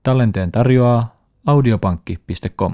Tallenteen tarjoaa audiopankki.com.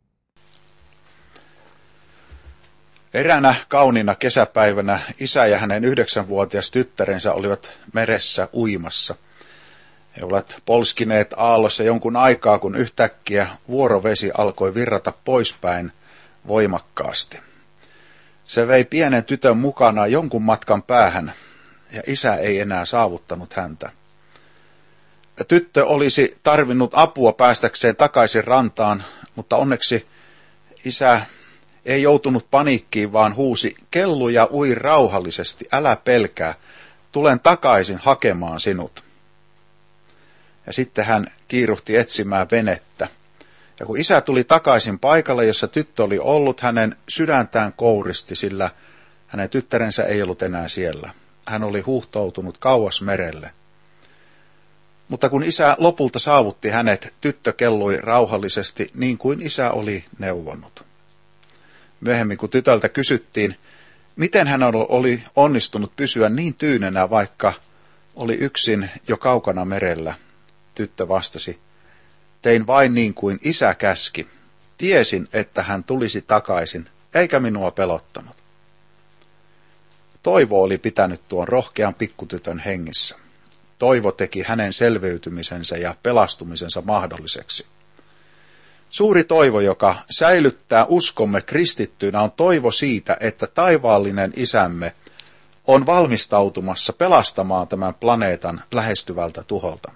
Eräänä kauniina kesäpäivänä isä ja hänen 9-vuotias tyttärensä olivat meressä uimassa. He olivat polskineet aallossa jonkun aikaa, kun yhtäkkiä vuorovesi alkoi virrata poispäin voimakkaasti. Se vei pienen tytön mukana jonkun matkan päähän, ja isä ei enää saavuttanut häntä. Tyttö olisi tarvinnut apua päästäkseen takaisin rantaan, mutta onneksi isä ei joutunut paniikkiin, vaan huusi: "Kellu ja ui rauhallisesti, älä pelkää, tulen takaisin hakemaan sinut." Ja sitten hän kiiruhti etsimään venettä. Ja kun isä tuli takaisin paikalle, jossa tyttö oli ollut, hänen sydäntään kouristi, sillä hänen tyttärensä ei ollut enää siellä. Hän oli huuhtoutunut kauas merelle. Mutta kun isä lopulta saavutti hänet, tyttö kellui rauhallisesti niin kuin isä oli neuvonut. Myöhemmin kun tytöltä kysyttiin, miten hän oli onnistunut pysyä niin tyynenä, vaikka oli yksin jo kaukana merellä, tyttö vastasi: "Tein vain niin kuin isä käski. Tiesin, että hän tulisi takaisin, eikä minua pelottanut." Toivo oli pitänyt tuon rohkean pikkutytön hengissä. Toivo teki hänen selviytymisensä ja pelastumisensa mahdolliseksi. Suuri toivo, joka säilyttää uskomme kristittyinä, on toivo siitä, että taivaallinen isämme on valmistautumassa pelastamaan tämän planeetan lähestyvältä tuholta.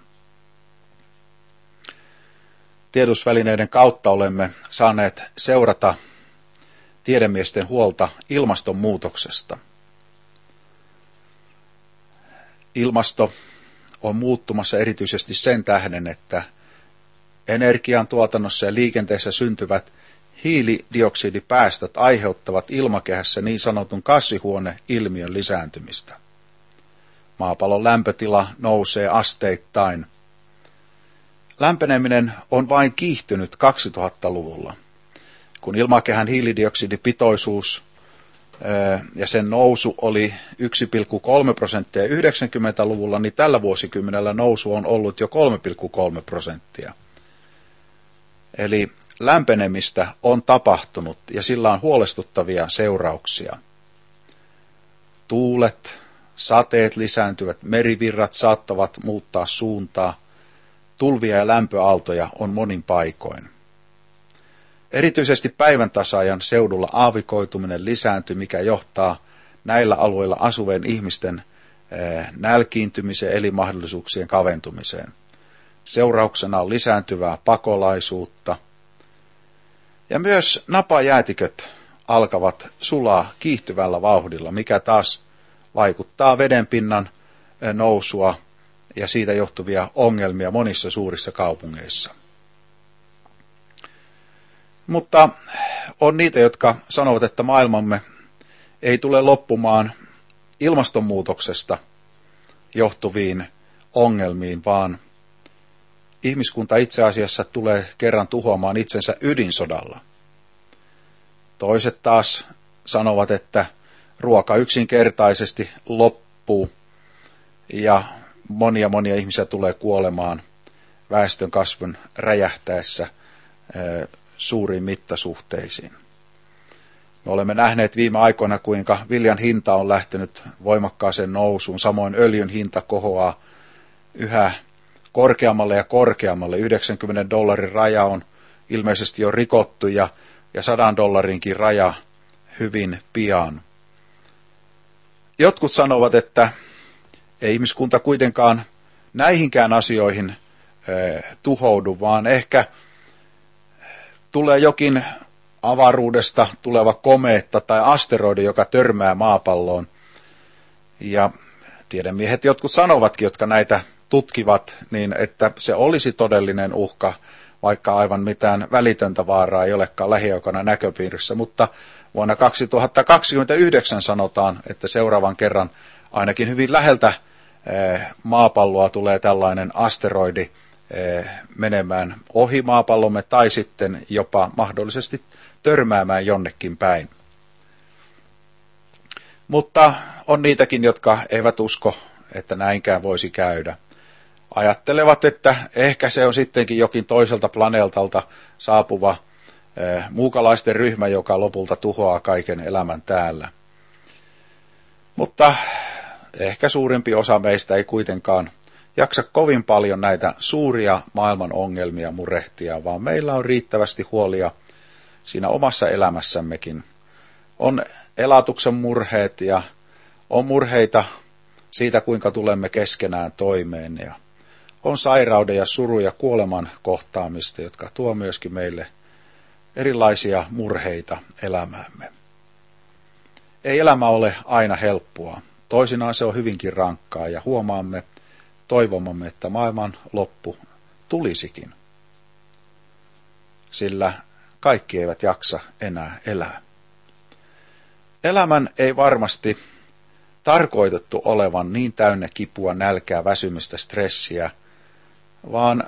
Tiedotusvälineiden kautta olemme saaneet seurata tiedemiesten huolta ilmastonmuutoksesta. Ilmasto on muuttumassa erityisesti sen tähden, että energiantuotannossa ja liikenteessä syntyvät hiilidioksidipäästöt aiheuttavat ilmakehässä niin sanotun kasvihuoneilmiön lisääntymistä. Maapallon lämpötila nousee asteittain. Lämpeneminen on vain kiihtynyt 2000-luvulla, kun ilmakehän hiilidioksidipitoisuus ja sen nousu oli 1,3% 90-luvulla, niin tällä vuosikymmenellä nousu on ollut jo 3,3%. Eli lämpenemistä on tapahtunut ja sillä on huolestuttavia seurauksia. Tuulet, sateet lisääntyvät, merivirrat saattavat muuttaa suuntaa, tulvia ja lämpöaaltoja on monin paikoin. Erityisesti päiväntasaajan seudulla aavikoituminen lisääntyy, mikä johtaa näillä alueilla asuvien ihmisten nälkiintymiseen, elinmahdollisuuksien kaventumiseen. Seurauksena on lisääntyvää pakolaisuutta. Ja myös napajäätiköt alkavat sulaa kiihtyvällä vauhdilla, mikä taas vaikuttaa vedenpinnan nousua ja siitä johtuvia ongelmia monissa suurissa kaupungeissa. Mutta on niitä, jotka sanovat, että maailmamme ei tule loppumaan ilmastonmuutoksesta johtuviin ongelmiin, vaan ihmiskunta itse asiassa tulee kerran tuhoamaan itsensä ydinsodalla. Toiset taas sanovat, että ruoka yksinkertaisesti loppuu ja monia ihmisiä tulee kuolemaan väestön kasvun räjähtäessä suuriin mittasuhteisiin. Me olemme nähneet viime aikoina, kuinka viljan hinta on lähtenyt voimakkaaseen nousuun. Samoin öljyn hinta kohoaa yhä korkeammalle ja korkeammalle. $90 raja on ilmeisesti jo rikottu ja $100 raja hyvin pian. Jotkut sanovat, että ei ihmiskunta kuitenkaan näihinkään asioihin tuhoudu, vaan ehkä tulee jokin avaruudesta tuleva komeetta tai asteroidi, joka törmää maapalloon. Ja tiedemiehet jotkut sanovatkin, jotka näitä tutkivat, niin että se olisi todellinen uhka, vaikka aivan mitään välitöntä vaaraa ei olekaan lähiaikoina näköpiirissä. Mutta vuonna 2029 sanotaan, että seuraavan kerran ainakin hyvin läheltä maapalloa tulee tällainen asteroidi menemään ohi maapallomme tai sitten jopa mahdollisesti törmäämään jonnekin päin. Mutta on niitäkin, jotka eivät usko, että näinkään voisi käydä. ajattelevat, että ehkä se on sittenkin jokin toiselta planeetalta saapuva muukalaisten ryhmä, joka lopulta tuhoaa kaiken elämän täällä. Mutta ehkä suurempi osa meistä ei kuitenkaan jaksa kovin paljon näitä suuria maailman ongelmia murehtia, vaan meillä on riittävästi huolia siinä omassa elämässämmekin. On elatuksen murheet ja on murheita siitä, kuinka tulemme keskenään toimeen. Ja on sairauden ja surun ja kuoleman kohtaamista, jotka tuo myöskin meille erilaisia murheita elämäämme. Ei elämä ole aina helppoa. Toisinaan se on hyvinkin rankkaa ja huomaamme, toivomamme, että maailman loppu tulisikin. Sillä kaikki eivät jaksa enää elää. Elämän ei varmasti tarkoitettu olevan niin täynnä kipua, nälkää, väsymystä, stressiä, vaan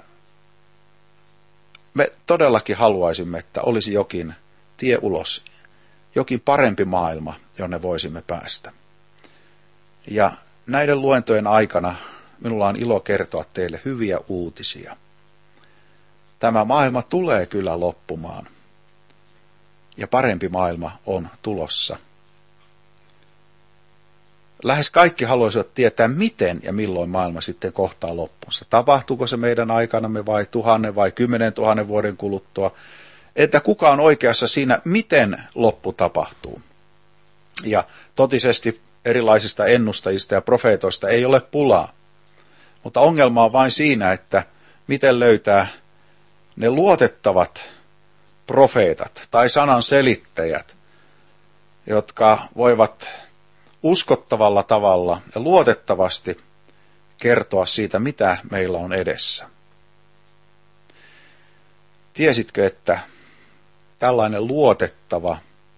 me todellakin haluaisimme, että olisi jokin tie ulos, jokin parempi maailma, jonne voisimme päästä. Ja näiden luentojen aikana minulla on ilo kertoa teille hyviä uutisia. Tämä maailma tulee kyllä loppumaan ja parempi maailma on tulossa. Lähes kaikki haluaisivat tietää, miten ja milloin maailma sitten kohtaa loppunsa. Tapahtuuko se meidän aikanamme vai 1000 vai 10 000 vuoden kuluttua? Että kuka on oikeassa siinä, miten loppu tapahtuu. Ja totisesti erilaisista ennustajista ja profeetoista ei ole pulaa. Mutta ongelma on vain siinä, että miten löytää ne luotettavat profeetat tai sanan selittäjät, jotka voivat uskottavalla tavalla ja luotettavasti kertoa siitä, mitä meillä on edessä. Tiesitkö, että tällainen luotettava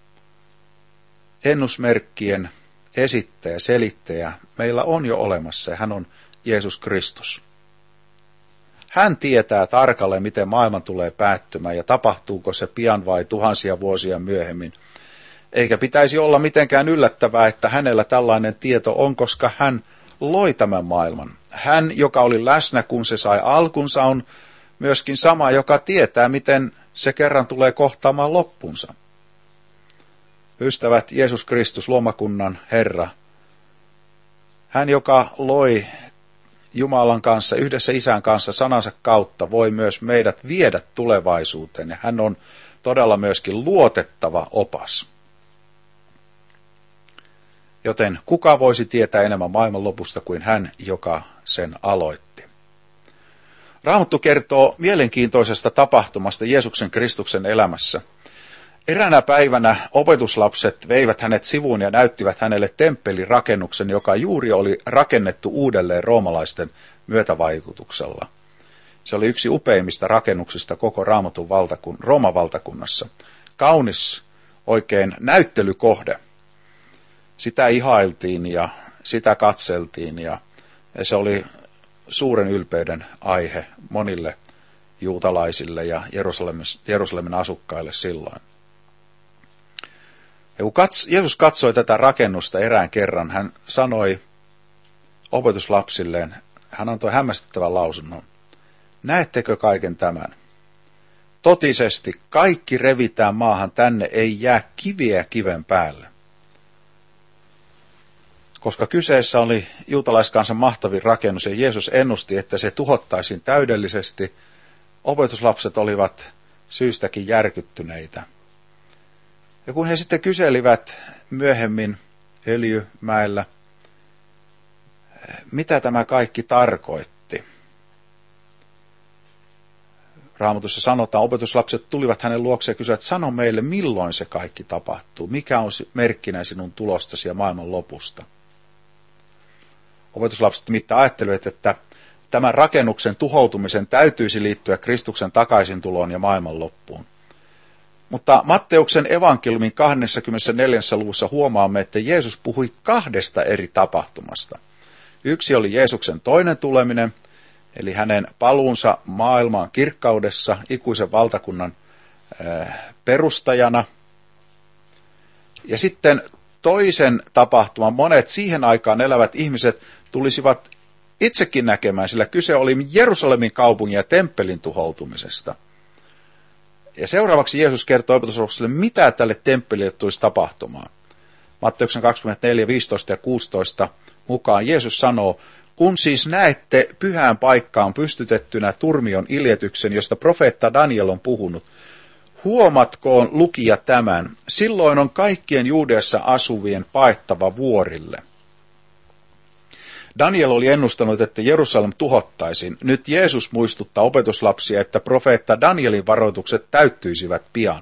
ennusmerkkien esittäjä, selittäjä meillä on jo olemassa ja hän on Jeesus Kristus. Hän tietää tarkalleen, miten maailman tulee päättymään ja tapahtuuko se pian vai tuhansia vuosia myöhemmin. Eikä pitäisi olla mitenkään yllättävää, että hänellä tällainen tieto on, koska hän loi tämän maailman. Hän, joka oli läsnä, kun se sai alkunsa, on myöskin sama, joka tietää, miten se kerran tulee kohtaamaan loppunsa. Ystävät, Jeesus Kristus, luomakunnan Herra, hän, joka loi Jumalan kanssa, yhdessä Isän kanssa sanansa kautta, voi myös meidät viedä tulevaisuuteen. Ja hän on todella myöskin luotettava opas. Joten kuka voisi tietää enemmän maailman lopusta kuin hän, joka sen aloitti? Raamattu kertoo mielenkiintoisesta tapahtumasta Jeesuksen Kristuksen elämässä. Eräänä päivänä opetuslapset veivät hänet sivuun ja näyttivät hänelle temppelirakennuksen, joka juuri oli rakennettu uudelleen roomalaisten myötävaikutuksella. Se oli yksi upeimmista rakennuksista koko Rooman valtakunnassa. Kaunis oikein näyttelykohde. Sitä ihailtiin ja sitä katseltiin ja se oli suuren ylpeyden aihe monille juutalaisille ja Jerusalemin asukkaille silloin. Ja kun Jeesus katsoi tätä rakennusta erään kerran, hän sanoi opetuslapsilleen, hän antoi hämmästyttävän lausunnon. Näettekö kaiken tämän? Totisesti kaikki revitään maahan, tänne ei jää kiviä kiven päälle. Koska kyseessä oli juutalaiskansan mahtavin rakennus ja Jeesus ennusti, että se tuhottaisiin täydellisesti, opetuslapset olivat syystäkin järkyttyneitä. Ja kun he sitten kyselivät myöhemmin Öljymäellä, mitä tämä kaikki tarkoitti. Raamatussa sanotaan, opetuslapset tulivat hänen luokseen ja kysyivät, sano meille, milloin se kaikki tapahtuu, mikä on merkkinä sinun tulostasi ja maailman lopusta. Opetuslapset nimittäin ajattelivat, että tämän rakennuksen tuhoutumisen täytyisi liittyä Kristuksen takaisintuloon ja maailman loppuun. Mutta Matteuksen evankeliumin 24. luvussa huomaamme, että Jeesus puhui 2 eri tapahtumasta. Yksi oli Jeesuksen toinen tuleminen, eli hänen paluunsa maailmaan kirkkaudessa ikuisen valtakunnan perustajana. Ja sitten toisen tapahtuman monet siihen aikaan elävät ihmiset tulisivat itsekin näkemään, sillä kyse oli Jerusalemin kaupungin ja temppelin tuhoutumisesta. Ja seuraavaksi Jeesus kertoo opetuslapsille, mitä tälle temppelille tulisi tapahtumaan. Matteuksen 24, 15 ja 16 mukaan Jeesus sanoo, kun siis näette pyhään paikkaan pystytettynä turmion iljetyksen, josta profeetta Daniel on puhunut, huomatkoon lukija tämän, silloin on kaikkien Juudeassa asuvien paettava vuorille. Daniel oli ennustanut, että Jerusalem tuhottaisiin. Nyt Jeesus muistuttaa opetuslapsia, että profeetta Danielin varoitukset täyttyisivät pian.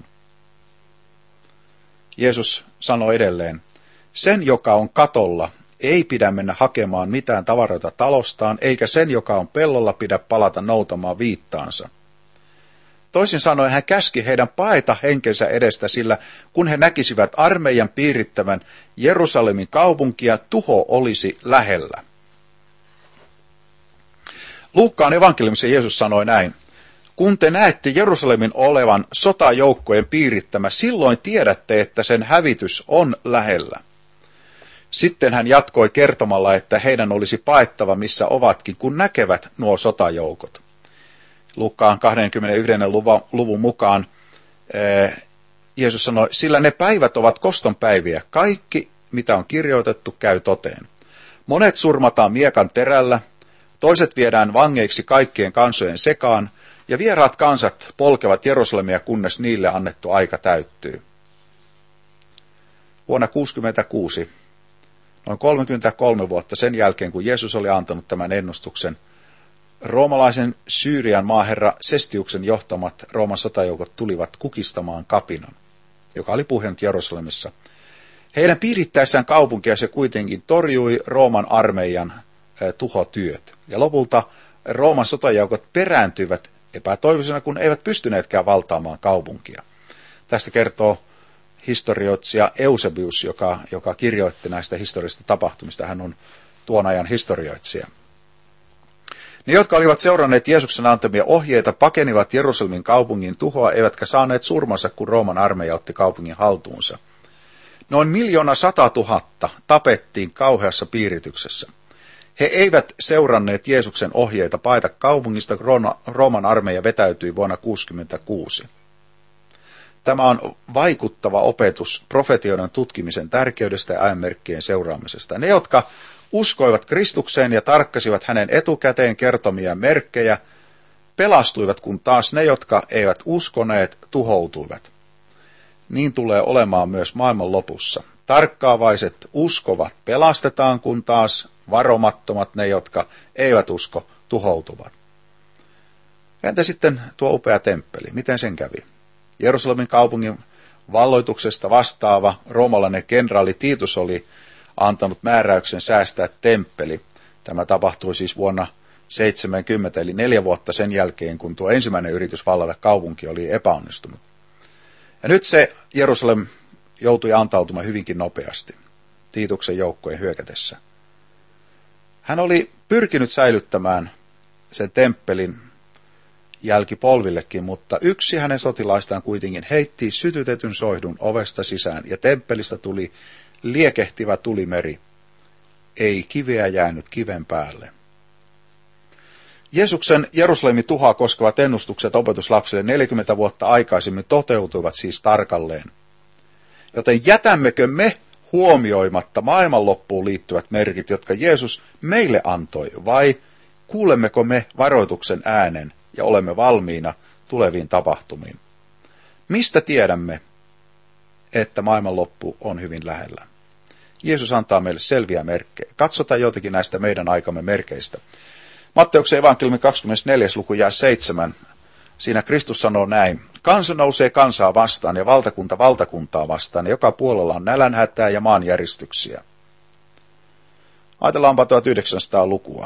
Jeesus sanoi edelleen, sen joka on katolla, ei pidä mennä hakemaan mitään tavaroita talostaan, eikä sen, joka on pellolla, pidä palata noutamaan viittaansa. Toisin sanoen hän käski heidän paeta henkensä edestä, sillä kun he näkisivät armeijan piirittävän Jerusalemin kaupunkia, tuho olisi lähellä. Luukkaan evankeliumissa Jeesus sanoi näin, kun te näette Jerusalemin olevan sotajoukkojen piirittämä, silloin tiedätte, että sen hävitys on lähellä. Sitten hän jatkoi kertomalla, että heidän olisi paettava missä ovatkin, kun näkevät nuo sotajoukot. Luukkaan 21. luvun mukaan Jeesus sanoi, sillä ne päivät ovat koston päiviä, kaikki mitä on kirjoitettu käy toteen. Monet surmataan miekan terällä, toiset viedään vangeiksi kaikkien kansojen sekaan, ja vieraat kansat polkevat Jerusalemia, kunnes niille annettu aika täyttyy. Vuonna 1966, noin 33 vuotta sen jälkeen, kun Jeesus oli antanut tämän ennustuksen, roomalaisen Syyrian maaherra Sestiuksen johtamat Rooman sotajoukot tulivat kukistamaan kapinan, joka oli puhjennut Jerusalemissa. Heidän piirittäessään kaupunkia se kuitenkin torjui Rooman armeijan tuhotyöt. Ja lopulta Rooman sotajoukot perääntyivät epätoivoisena, kun eivät pystyneetkään valtaamaan kaupunkia. Tästä kertoo historioitsija Eusebius, joka kirjoitti näistä historiallisista tapahtumista. Hän on tuon ajan historioitsija. Ne, jotka olivat seuranneet Jeesuksen antamia ohjeita, pakenivat Jerusalemin kaupungin tuhoa, eivätkä saaneet surmansa, kun Rooman armeija otti kaupungin haltuunsa. Noin 1 100 000 tapettiin kauheassa piirityksessä. He eivät seuranneet Jeesuksen ohjeita paeta kaupungista, kun Rooman armeija vetäytyi vuonna 1966. Tämä on vaikuttava opetus profetioiden tutkimisen tärkeydestä ja ajanmerkkien seuraamisesta. Ne, jotka uskoivat Kristukseen ja tarkkasivat hänen etukäteen kertomia merkkejä, pelastuivat, kun taas ne, jotka eivät uskoneet, tuhoutuivat. Niin tulee olemaan myös maailman lopussa. Tarkkaavaiset uskovat pelastetaan, kun taas varomattomat, ne, jotka eivät usko, tuhoutuvat. Entä sitten tuo upea temppeli? Miten sen kävi? Jerusalemin kaupungin valloituksesta vastaava roomalainen kenraali Titus oli antanut määräyksen säästää temppeli. Tämä tapahtui siis vuonna 70, eli 4 vuotta sen jälkeen, kun tuo ensimmäinen yritys vallata kaupunki oli epäonnistunut. Ja nyt se Jerusalem joutui antautumaan hyvinkin nopeasti Tiituksen joukkojen hyökätessä. Hän oli pyrkinyt säilyttämään sen temppelin jälkipolvillekin, mutta yksi hänen sotilaistaan kuitenkin heitti sytytetyn soihdun ovesta sisään, ja temppelistä tuli liekehtivä tulimeri. Ei kiveä jäänyt kiven päälle. Jeesuksen Jerusalemin tuhoa koskevat ennustukset opetuslapsille 40 vuotta aikaisemmin toteutuivat siis tarkalleen. Joten jätämmekö me huomioimatta maailmanloppuun liittyvät merkit, jotka Jeesus meille antoi, vai kuulemmeko me varoituksen äänen ja olemme valmiina tuleviin tapahtumiin? Mistä tiedämme, että maailmanloppu on hyvin lähellä? Jeesus antaa meille selviä merkkejä. Katsotaan joitakin näistä meidän aikamme merkeistä. Matteuksen evankeliumin 24. luku jää 7. Siinä Kristus sanoo näin. Kansa nousee kansaa vastaan ja valtakunta valtakuntaa vastaan, ja joka puolella on nälänhätää ja maanjäristyksiä. Ajatellaanpa 1900-lukua.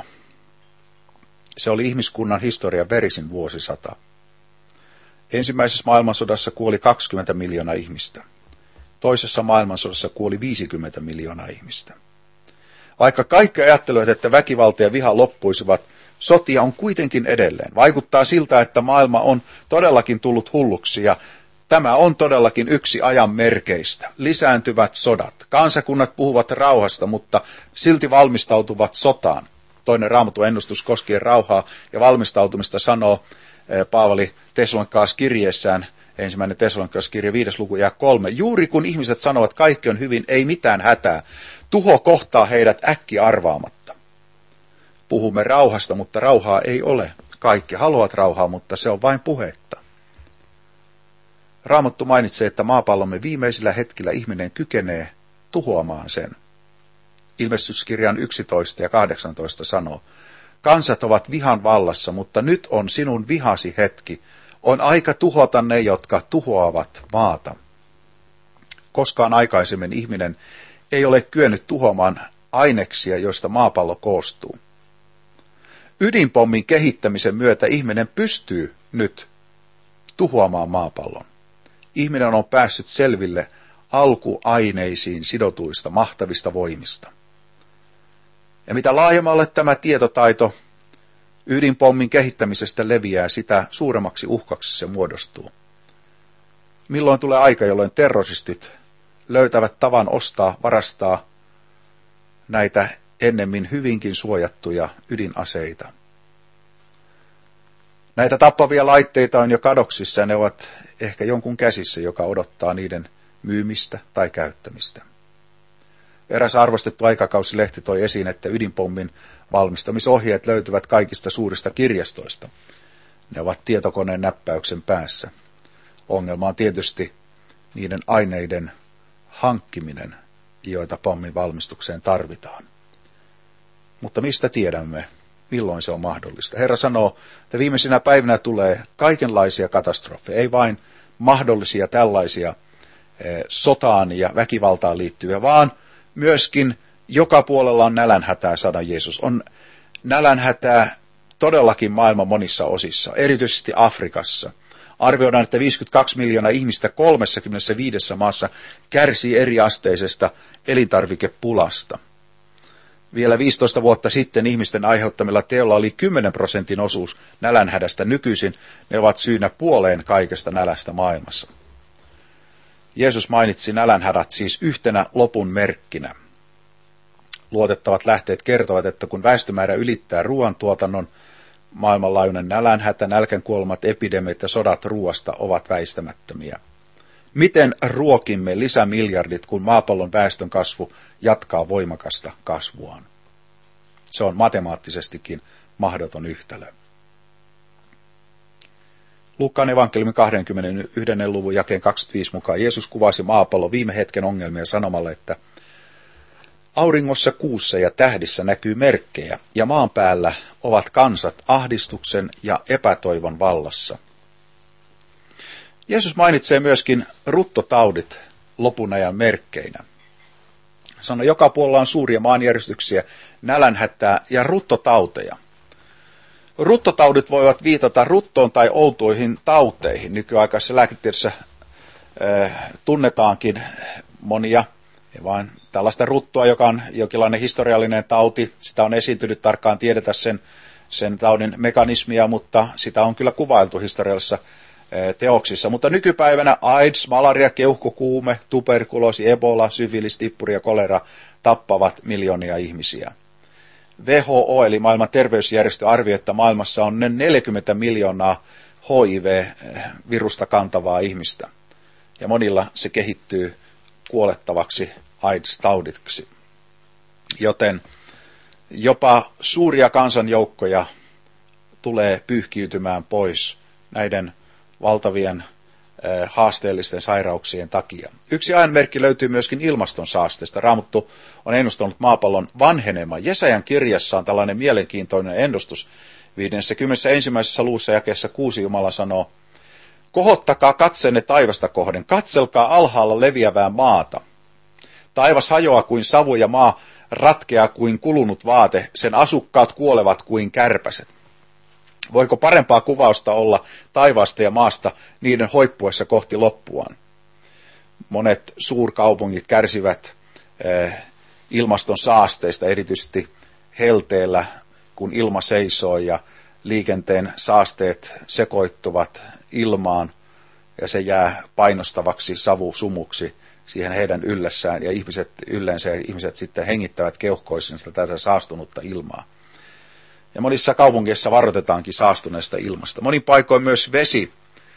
Se oli ihmiskunnan historian verisin vuosisata. Ensimmäisessä maailmansodassa kuoli 20 miljoonaa ihmistä. Toisessa maailmansodassa kuoli 50 miljoonaa ihmistä. Vaikka kaikki ajattelevat, että väkivalta ja viha loppuisivat, sotia on kuitenkin edelleen. Vaikuttaa siltä, että maailma on todellakin tullut hulluksi, ja tämä on todellakin yksi ajan merkeistä. Lisääntyvät sodat. Kansakunnat puhuvat rauhasta, mutta silti valmistautuvat sotaan. toinen Raamatun ennustus koskien rauhaa ja valmistautumista sanoo Paavali Tessalonikalaiskirjeessään, 1. Tessalonikalaiskirje 5. luku ja 3. Juuri kun ihmiset sanovat, kaikki on hyvin, ei mitään hätää. Tuho kohtaa heidät äkki arvaamatta. Puhumme rauhasta, mutta rauhaa ei ole. Kaikki haluavat rauhaa, mutta se on vain puhetta. Raamattu mainitsee, että maapallomme viimeisillä hetkillä ihminen kykenee tuhoamaan sen. Ilmestyskirjan 11 ja 18 sanoo, kansat ovat vihan vallassa, mutta nyt on sinun vihasi hetki. On aika tuhota ne, jotka tuhoavat maata. Koskaan aikaisemmin ihminen ei ole kyennyt tuhoamaan aineksia, joista maapallo koostuu. Ydinpommin kehittämisen myötä ihminen pystyy nyt tuhoamaan maapallon. Ihminen on päässyt selville alkuaineisiin sidotuista mahtavista voimista. Ja mitä laajemmalle tämä tietotaito ydinpommin kehittämisestä leviää, sitä suuremmaksi uhkaksi se muodostuu. Milloin tulee aika, jolloin terroristit löytävät tavan ostaa, varastaa näitä ennemmin hyvinkin suojattuja ydinaseita. Näitä tappavia laitteita on jo kadoksissa ja ne ovat ehkä jonkun käsissä, joka odottaa niiden myymistä tai käyttämistä. Eräs arvostettu aikakausilehti toi esiin, että ydinpommin valmistamisohjeet löytyvät kaikista suurista kirjastoista. Ne ovat tietokoneen näppäyksen päässä. Ongelma on tietysti niiden aineiden hankkiminen, joita pommin valmistukseen tarvitaan. Mutta mistä tiedämme, milloin se on mahdollista? Herra sanoo, että viimeisinä päivinä tulee kaikenlaisia katastrofeja, ei vain mahdollisia tällaisia sotaan ja väkivaltaan liittyviä, vaan myöskin joka puolella on nälänhätää, sanoo Jeesus. On nälänhätää todellakin maailman monissa osissa, erityisesti Afrikassa. Arvioidaan, että 52 miljoonaa ihmistä 35 maassa kärsii eriasteisesta elintarvikepulasta. Vielä 15 vuotta sitten ihmisten aiheuttamilla teolla oli 10% osuus nälänhädästä. Nykyisin ne ovat syynä puoleen kaikesta nälästä maailmassa. Jeesus mainitsi nälänhädät siis yhtenä lopun merkkinä. Luotettavat lähteet kertovat, että kun väestömäärä ylittää ruoantuotannon, maailmanlaajuinen nälänhätä, nälkänkuolemat, epidemiat ja sodat ruoasta ovat väistämättömiä. Miten ruokimme lisämiljardit, kun maapallon väestön kasvu jatkaa voimakasta kasvuaan? Se on matemaattisestikin mahdoton yhtälö. Luukkaan evankeliumin 21. luvun jakeen 25 mukaan Jeesus kuvasi maapallon viime hetken ongelmia sanomalla, että auringossa, kuussa ja tähdissä näkyy merkkejä, ja maan päällä ovat kansat ahdistuksen ja epätoivon vallassa. Jeesus mainitsee myöskin ruttotaudit lopun ajan merkkeinä. Sanoi, joka puolella on suuria maanjäristyksiä, nälänhätää ja ruttotauteja. Ruttotaudit voivat viitata ruttoon tai outoihin tauteihin. Nykyaikaisessa lääketieteessä tunnetaankin monia, ja vain tällaista ruttoa, joka on jonkinlainen historiallinen tauti. Sitä on esiintynyt, tarkkaan tiedetä sen taudin mekanismia, mutta sitä on kyllä kuvailtu historiallisessa teoksissa. Mutta nykypäivänä AIDS, malaria, keuhkokuume, tuberkuloosi, ebola, syfilis, tippuri ja kolera tappavat miljoonia ihmisiä. WHO eli maailman terveysjärjestö arvioi, että maailmassa on 40 miljoonaa HIV-virusta kantavaa ihmistä. Ja monilla se kehittyy kuolettavaksi AIDS-taudiksi. Joten jopa suuria kansanjoukkoja tulee pyyhkiytymään pois näiden valtavien haasteellisten sairauksien takia. Yksi ajanmerkki löytyy myöskin ilmaston saasteesta. Raamattu on ennustanut maapallon vanhenemaan. Jesajan kirjassa on tällainen mielenkiintoinen ennustus. 51. luussa jakeessa 6 Jumala sanoo, kohottakaa katseenne taivasta kohden, katselkaa alhaalla leviävää maata. Taivas hajoaa kuin savu ja maa ratkeaa kuin kulunut vaate, sen asukkaat kuolevat kuin kärpäset. Voiko parempaa kuvausta olla taivaasta ja maasta niiden hoippuessa kohti loppuaan? Monet suurkaupungit kärsivät ilmaston saasteista, erityisesti helteellä, kun ilma seisoo ja liikenteen saasteet sekoittuvat ilmaan ja se jää painostavaksi savusumuksi siihen heidän yllässään ja ihmiset sitten hengittävät keuhkoissansa tätä saastunutta ilmaa. Ja monissa kaupungeissa varoitetaankin saastuneesta ilmasta. Monin paikoin myös vesi,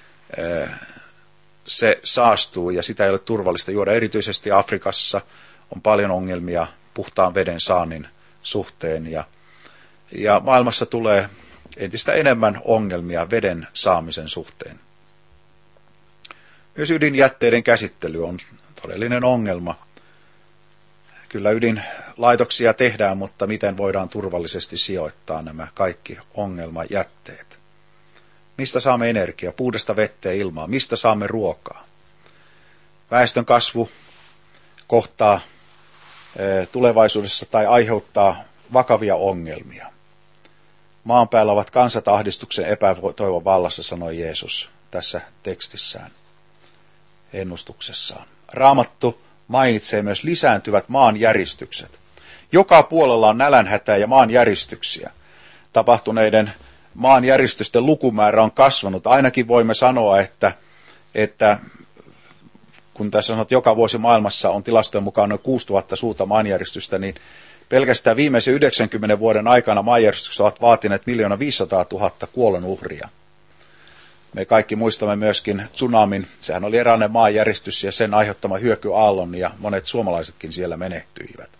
se saastuu ja sitä ei ole turvallista juoda. Erityisesti Afrikassa on paljon ongelmia puhtaan veden saannin suhteen ja maailmassa tulee entistä enemmän ongelmia veden saamisen suhteen. Myös ydinjätteiden käsittely on todellinen ongelma. Kyllä ydinlaitoksia tehdään, mutta miten voidaan turvallisesti sijoittaa nämä kaikki ongelmajätteet? Mistä saamme energiaa, puhdasta vettä ja ilmaa? Mistä saamme ruokaa? Väestön kasvu kohtaa tulevaisuudessa tai aiheuttaa vakavia ongelmia. Maan päällä ovat kansat ahdistuksen epätoivon vallassa, sanoi Jeesus tässä tekstissään, ennustuksessaan. Raamattu mainitsee myös lisääntyvät maanjäristykset. Joka puolella on nälänhätää ja maanjäristyksiä. Tapahtuneiden maanjäristysten lukumäärä on kasvanut. Ainakin voimme sanoa, että kun tässä sanot, että joka vuosi maailmassa on tilastojen mukaan noin 6000 suurta maanjäristystä, niin pelkästään viimeisen 90 vuoden aikana maanjäristykset ovat vaatineet 1 500 000 kuolonuhria. Me kaikki muistamme myöskin tsunamin. Sehän oli eräänlainen maanjäristys ja sen aiheuttama hyökyaallon ja monet suomalaisetkin siellä menehtyivät.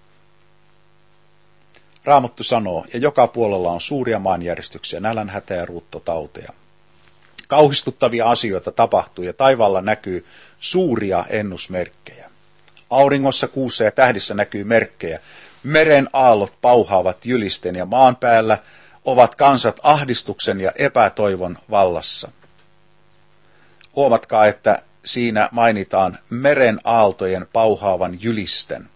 Raamattu sanoo, ja joka puolella on suuria maanjäristyksiä, nälänhätä ja ruuttotauteja. Kauhistuttavia asioita tapahtuu ja taivaalla näkyy suuria ennusmerkkejä. Auringossa, kuussa ja tähdissä näkyy merkkejä. Meren aallot pauhaavat jylisten ja maan päällä ovat kansat ahdistuksen ja epätoivon vallassa. Huomatkaa, että siinä mainitaan meren aaltojen pauhaavan jylisten.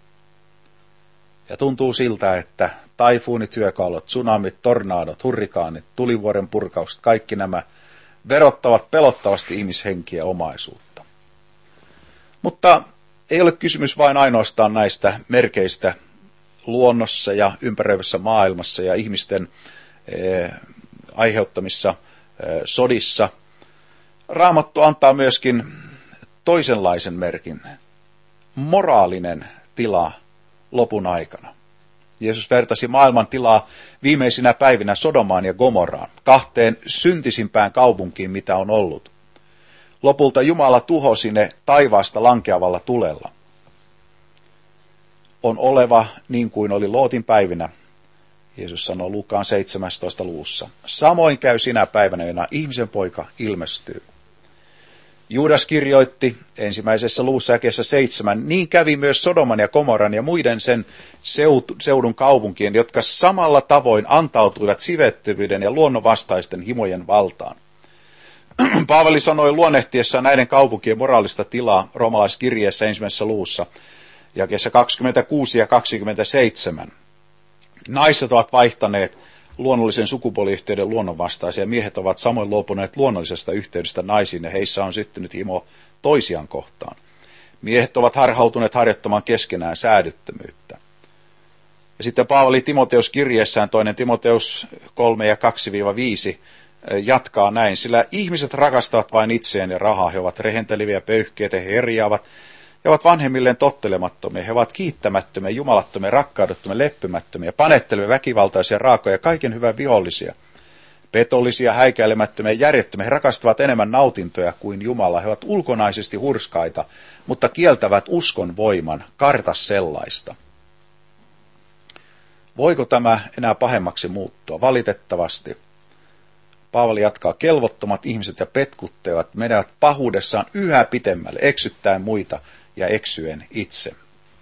Ja tuntuu siltä, että taifuunit, hyökaalot, tsunamit, tornaadot, hurrikaanit, tulivuoren purkaukset, kaikki nämä verottavat pelottavasti ihmishenkiä ja omaisuutta. Mutta ei ole kysymys vain ainoastaan näistä merkeistä luonnossa ja ympäröivässä maailmassa ja ihmisten aiheuttamissa sodissa. Raamattu antaa myöskin toisenlaisen merkin, moraalinen tila lopun aikana. Jeesus vertasi maailman tilaa viimeisinä päivinä Sodomaan ja Gomorraan, kahteen syntisimpään kaupunkiin, mitä on ollut. Lopulta Jumala tuhosi ne taivaasta lankeavalla tulella. On oleva niin kuin oli Lootin päivinä, Jeesus sanoo Luukkaan 17. luvussa. Samoin käy sinä päivänä, jona ihmisen poika ilmestyy. Juudas kirjoitti ensimmäisessä luvussa jakeessa 7, niin kävi myös Sodoman ja Gomorran ja muiden sen seudun kaupunkien, jotka samalla tavoin antautuivat sivettyvyyden ja luonnonvastaisten himojen valtaan. Paavali sanoi luonnehtiessaan näiden kaupunkien moraalista tilaa roomalaiskirjeessä ensimmäisessä luvussa, jakeessa 26 ja 27. Naiset ovat vaihtaneet luonnollisen sukupuoliyhteyden luonnonvastaisia. Miehet ovat samoin luopuneet luonnollisesta yhteydestä naisiin ja heissä on syttynyt himo toisiaan kohtaan. Miehet ovat harhautuneet harjoittamaan keskenään säädyttömyyttä. Ja sitten Paavali Timoteus kirjeessään 2. Timoteus 3 ja 2-5 jatkaa näin, sillä ihmiset rakastavat vain itseään ja rahaa, he ovat rehenteleviä, pöyhkeitä, he herjaavat ja ovat vanhemmilleen tottelemattomia, he ovat kiittämättömiä, jumalattomia, rakkaudettomia, leppymättömiä, panettelevia, väkivaltaisia, raakoja, kaiken hyvän vihollisia, petollisia, häikäilemättömiä, järjettömiä, he rakastavat enemmän nautintoja kuin Jumala, he ovat ulkonaisesti hurskaita, mutta kieltävät uskon voiman, karta sellaista. Voiko tämä enää pahemmaksi muuttua? Valitettavasti. Paavali jatkaa, kelvottomat ihmiset ja petkuttevat menevät pahuudessaan yhä pitemmälle, eksyttäen muita ja eksyen itse.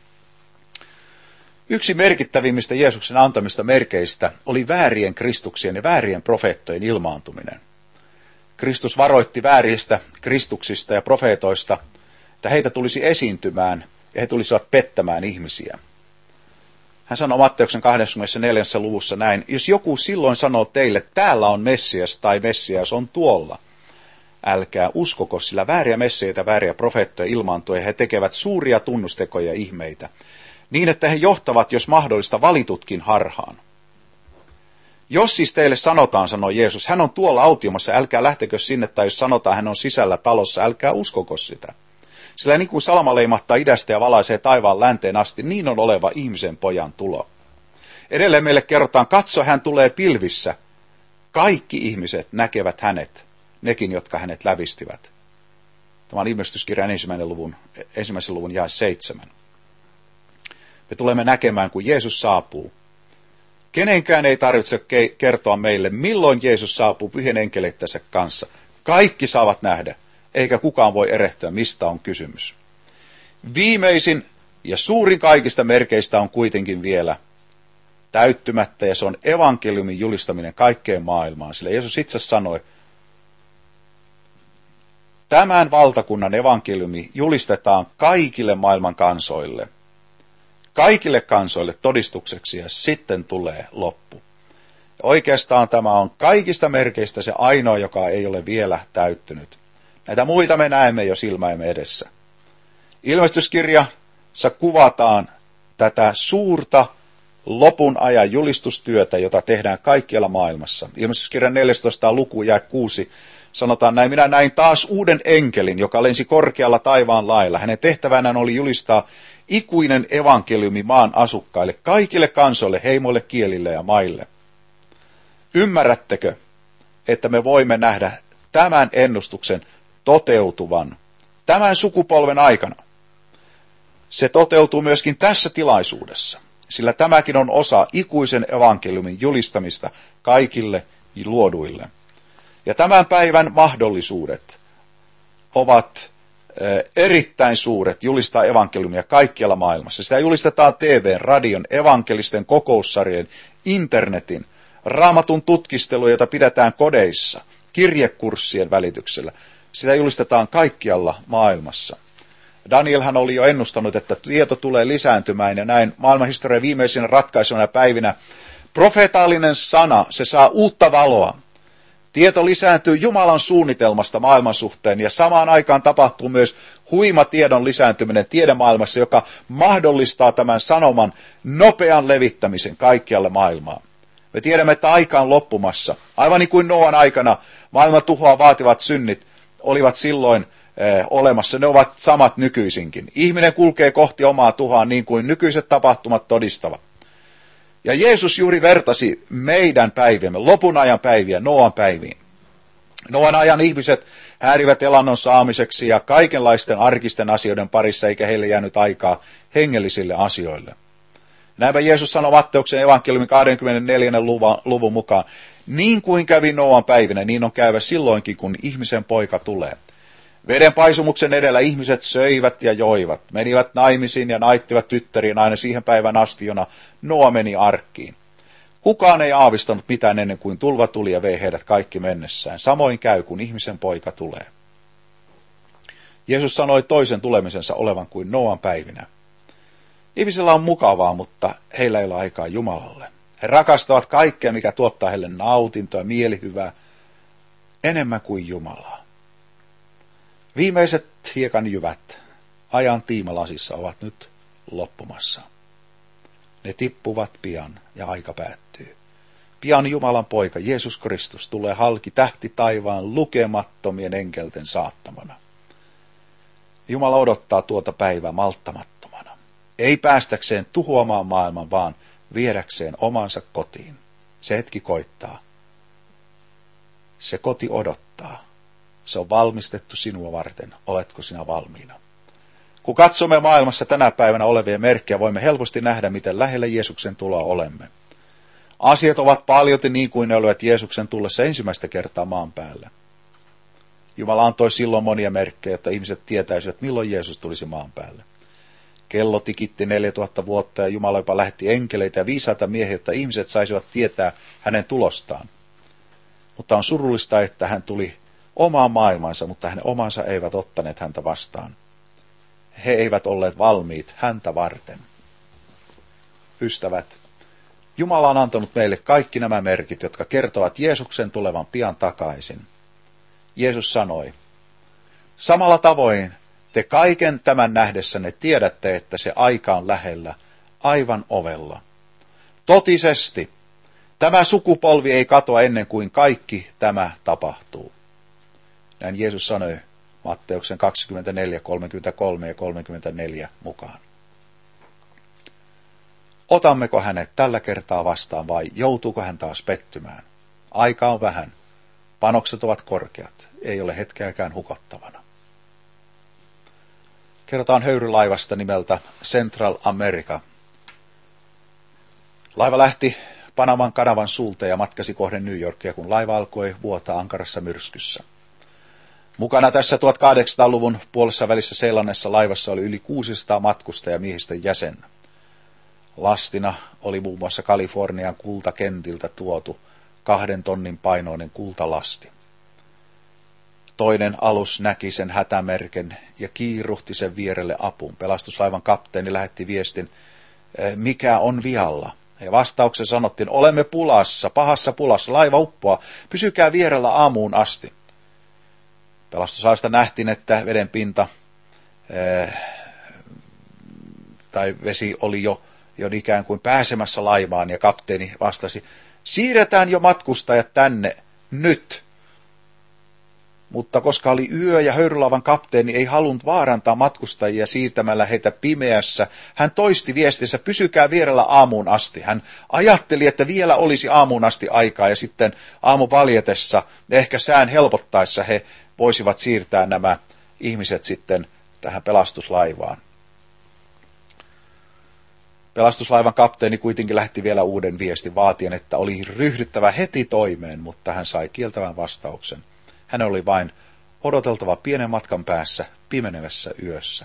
Yksi merkittävimmistä Jeesuksen antamista merkeistä oli väärien Kristuksien ja väärien profeettojen ilmaantuminen. Kristus varoitti vääristä Kristuksista ja profeetoista, että heitä tulisi esiintymään ja he tulisivat pettämään ihmisiä. Hän sanoi Matteuksen 24. luvussa näin, jos joku silloin sanoo teille, täällä on Messias tai Messias on tuolla, älkää uskoko, sillä vääriä messeitä, vääriä profeettoja ilmaantuu ja he tekevät suuria tunnustekoja ja ihmeitä, niin että he johtavat, jos mahdollista, valitutkin harhaan. Jos siis teille sanotaan, sanoi Jeesus, hän on tuolla autiomassa, älkää lähtekö sinne, tai jos sanotaan, hän on sisällä talossa, älkää uskoko sitä. Sillä niin kuin salama leimahtaa idästä ja valaisee taivaan länteen asti, niin on oleva ihmisen pojan tulo. Edelleen meille kerrotaan, katso, hän tulee pilvissä. Kaikki ihmiset näkevät hänet, nekin, jotka hänet lävistivät. Tämä on Ilmestyskirjan ensimmäisen luvun jae 7. Me tulemme näkemään, kun Jeesus saapuu. Kenenkään ei tarvitse kertoa meille, milloin Jeesus saapuu pyhien enkeleittänsä kanssa. Kaikki saavat nähdä, eikä kukaan voi erehtyä, mistä on kysymys. Viimeisin ja suurin kaikista merkeistä on kuitenkin vielä täyttymättä, ja se on evankeliumin julistaminen kaikkeen maailmaan. Sillä Jeesus itse sanoi, tämän valtakunnan evankeliumi julistetaan kaikille maailman kansoille. Kaikille kansoille todistukseksi, ja sitten tulee loppu. Ja oikeastaan tämä on kaikista merkeistä se ainoa, joka ei ole vielä täyttynyt. Näitä muita me näemme jo silmäimme edessä. Ilmestyskirjassa kuvataan tätä suurta lopun ajan julistustyötä, jota tehdään kaikkialla maailmassa. Ilmestyskirjan 14. luku jae 6 sanotaan näin, minä näin taas uuden enkelin, joka lensi korkealla taivaan lailla. Hänen tehtävänään oli julistaa ikuinen evankeliumi maan asukkaille, kaikille kansoille, heimoille, kielille ja maille. Ymmärrättekö, että me voimme nähdä tämän ennustuksen toteutuvan tämän sukupolven aikana? Se toteutuu myöskin tässä tilaisuudessa, sillä tämäkin on osa ikuisen evankeliumin julistamista kaikille luoduille. Ja tämän päivän mahdollisuudet ovat erittäin suuret julistaa evankeliumia kaikkialla maailmassa. Sitä julistetaan TV:n, radion, evankelisten kokoussarjojen, internetin, raamatun tutkisteluja, joita pidetään kodeissa, kirjekurssien välityksellä. Sitä julistetaan kaikkialla maailmassa. Danielhan oli jo ennustanut, että tieto tulee lisääntymään, ja näin maailmanhistorian viimeisinä ratkaisevina päivinä profeetallinen sana, se saa uutta valoa. Tieto lisääntyy Jumalan suunnitelmasta maailman suhteen, ja samaan aikaan tapahtuu myös huima tiedon lisääntyminen tiedemaailmassa, joka mahdollistaa tämän sanoman nopean levittämisen kaikkialle maailmaan. Me tiedämme, että aika on loppumassa. Aivan niin kuin Noan aikana maailman tuhoa vaativat synnit olivat silloin olemassa, ne ovat samat nykyisinkin. Ihminen kulkee kohti omaa tuhoaan niin kuin nykyiset tapahtumat todistavat. Ja Jeesus juuri vertasi meidän päiviämme, lopun ajan päiviä, Noan päiviin. Noan ajan ihmiset häärivät elannon saamiseksi ja kaikenlaisten arkisten asioiden parissa, eikä heille jäänyt aikaa hengellisille asioille. Näinpä Jeesus sanoi Matteuksen evankeliumin 24. luvun mukaan, niin kuin kävi Noan päivinä, niin on käyvä silloinkin, kun ihmisen poika tulee. Veden paisumuksen edellä ihmiset söivät ja joivat, menivät naimisiin ja naittivat tyttäriin aina siihen päivän asti, jona Noa meni arkkiin. Kukaan ei aavistanut mitään ennen kuin tulva tuli ja vei heidät kaikki mennessään. Samoin käy, kun ihmisen poika tulee. Jeesus sanoi toisen tulemisensa olevan kuin Noan päivinä. Ihmisillä on mukavaa, mutta heillä ei ole aikaa Jumalalle. He rakastavat kaikkea, mikä tuottaa heille nautintoa ja mielihyvää, enemmän kuin Jumalaa. Viimeiset hiekanjyvät ajan tiimalasissa ovat nyt loppumassa. Ne tippuvat pian ja aika päättyy. Pian Jumalan poika Jeesus Kristus tulee halki tähti taivaan lukemattomien enkelten saattamana. Jumala odottaa tuota päivää malttamattomana. Ei päästäkseen tuhoamaan maailman, vaan viedäkseen omansa kotiin. Se hetki koittaa. Se koti odottaa. Se on valmistettu sinua varten. Oletko sinä valmiina? Kun katsomme maailmassa tänä päivänä olevia merkkejä, voimme helposti nähdä, miten lähellä Jeesuksen tuloa olemme. Asiat ovat paljolti niin kuin ne olivat Jeesuksen tullessa ensimmäistä kertaa maan päällä. Jumala antoi silloin monia merkkejä, että ihmiset tietäisivät, milloin Jeesus tulisi maan päälle. Kello tikitti 4000 vuotta ja Jumala jopa lähetti enkeleitä ja viisaita miehiä, jotta ihmiset saisivat tietää hänen tulostaan. Mutta on surullista, että hän tuli omaan maailmansa, mutta hänen omansa eivät ottaneet häntä vastaan. He eivät olleet valmiit häntä varten. Ystävät, Jumala on antanut meille kaikki nämä merkit, jotka kertovat Jeesuksen tulevan pian takaisin. Jeesus sanoi, samalla tavoin te kaiken tämän nähdessänne tiedätte, että se aika on lähellä, aivan ovella. Totisesti, tämä sukupolvi ei katoa ennen kuin kaikki tämä tapahtuu. Näin Jeesus sanoi Matteuksen 24, 33 ja 34 mukaan. Otammeko hänet tällä kertaa vastaan vai joutuuko hän taas pettymään? Aika on vähän. Panokset ovat korkeat. Ei ole hetkeäkään hukottavana. Kerrotaan höyrylaivasta nimeltä Central America. Laiva lähti Panaman kanavan suulta ja matkasi kohden New Yorkia, kun laiva alkoi vuotaa ankarassa myrskyssä. Mukana tässä 1800-luvun puolessa välissä seilannessa laivassa oli yli 600 matkustajamiehistön jäsenä. Lastina oli muun muassa Kalifornian kultakentiltä tuotu 2 tonnin painoinen kultalasti. Toinen alus näki sen hätämerken ja kiiruhti sen vierelle apuun. Pelastuslaivan kapteeni lähetti viestin, mikä on vialla. Ja vastauksen sanottiin, olemme pulassa, pahassa pulassa, laiva uppoaa, pysykää vierellä aamuun asti. Pelastuslaivasta nähtiin, että veden pinta tai vesi oli jo ikään kuin pääsemässä laivaan ja kapteeni vastasi, siirretään jo matkustajat tänne nyt. Mutta koska oli yö ja höyrylaivan kapteeni ei halunnut vaarantaa matkustajia siirtämällä heitä pimeässä, hän toisti viestinsä, pysykää vierellä aamuun asti. Hän ajatteli, että vielä olisi aamuun asti aikaa ja sitten aamu valjetessa, ehkä sään helpottaessa he voisivat siirtää nämä ihmiset sitten tähän pelastuslaivaan. Pelastuslaivan kapteeni kuitenkin lähti vielä uuden viestin vaatien, että oli ryhdyttävä heti toimeen, mutta hän sai kieltävän vastauksen. Hän oli vain odoteltava pienen matkan päässä pimenevässä yössä.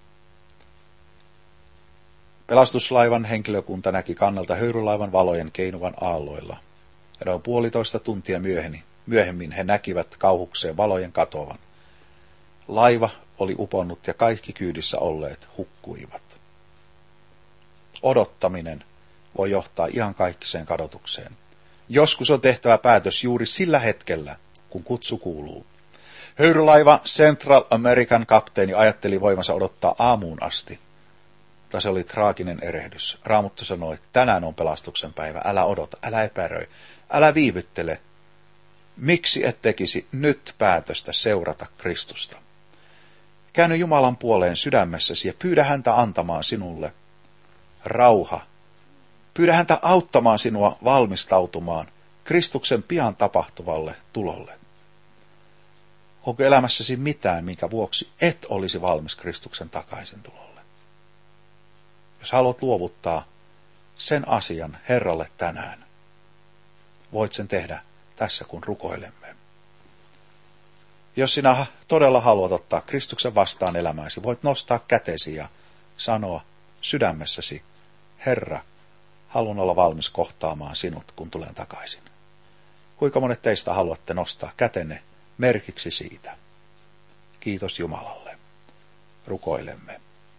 Pelastuslaivan henkilökunta näki kannalta höyrylaivan valojen keinuvan aalloilla. Ja noin 1,5 tuntia myöhemmin he näkivät kauhukseen valojen katoavan. Laiva oli uponnut ja kaikki kyydissä olleet hukkuivat. Odottaminen voi johtaa ihan kaikkiseen kadotukseen. Joskus on tehtävä päätös juuri sillä hetkellä, kun kutsu kuuluu. Höyrylaiva Central American kapteeni ajatteli voimansa odottaa aamuun asti. Mutta se oli traaginen erehdys. Raamattu sanoi, että tänään on pelastuksen päivä. Älä odota, älä epäröi, älä viivyttele. Miksi et tekisi nyt päätöstä seurata Kristusta? Käänny Jumalan puoleen sydämessäsi ja pyydä häntä antamaan sinulle rauha. Pyydä häntä auttamaan sinua valmistautumaan Kristuksen pian tapahtuvalle tulolle. Onko elämässäsi mitään, minkä vuoksi et olisi valmis Kristuksen takaisin tulolle? Jos haluat luovuttaa sen asian Herralle tänään, voit sen tehdä tässä, kun rukoilemme. Jos sinä todella haluat ottaa Kristuksen vastaan elämääsi, voit nostaa kätesi ja sanoa sydämessäsi, Herra, haluan olla valmis kohtaamaan sinut, kun tulen takaisin. Kuinka monet teistä haluatte nostaa kätenne merkiksi siitä? Kiitos Jumalalle. Rukoilemme.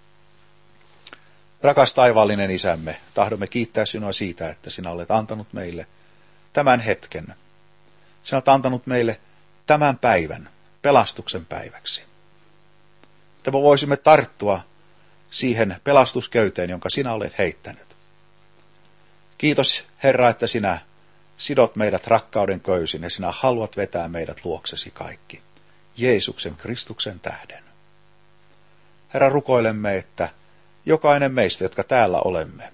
Rakas taivaallinen Isämme, tahdomme kiittää sinua siitä, että sinä olet antanut meille tämän hetken. Sinä olet antanut meille tämän päivän pelastuksen päiväksi. Että me voisimme tarttua siihen pelastusköyteen, jonka sinä olet heittänyt. Kiitos Herra, että sinä sidot meidät rakkauden köysin ja sinä haluat vetää meidät luoksesi kaikki. Jeesuksen Kristuksen tähden. Herra, rukoilemme, että jokainen meistä, jotka täällä olemme,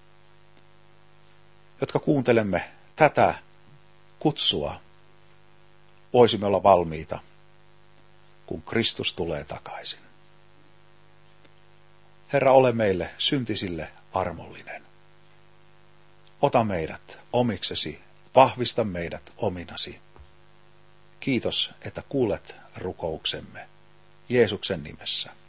jotka kuuntelemme tätä kutsua, voisimme olla valmiita, kun Kristus tulee takaisin. Herra, ole meille syntisille armollinen. Ota meidät omiksesi, vahvista meidät ominasi. Kiitos, että kuulet rukouksemme Jeesuksen nimessä.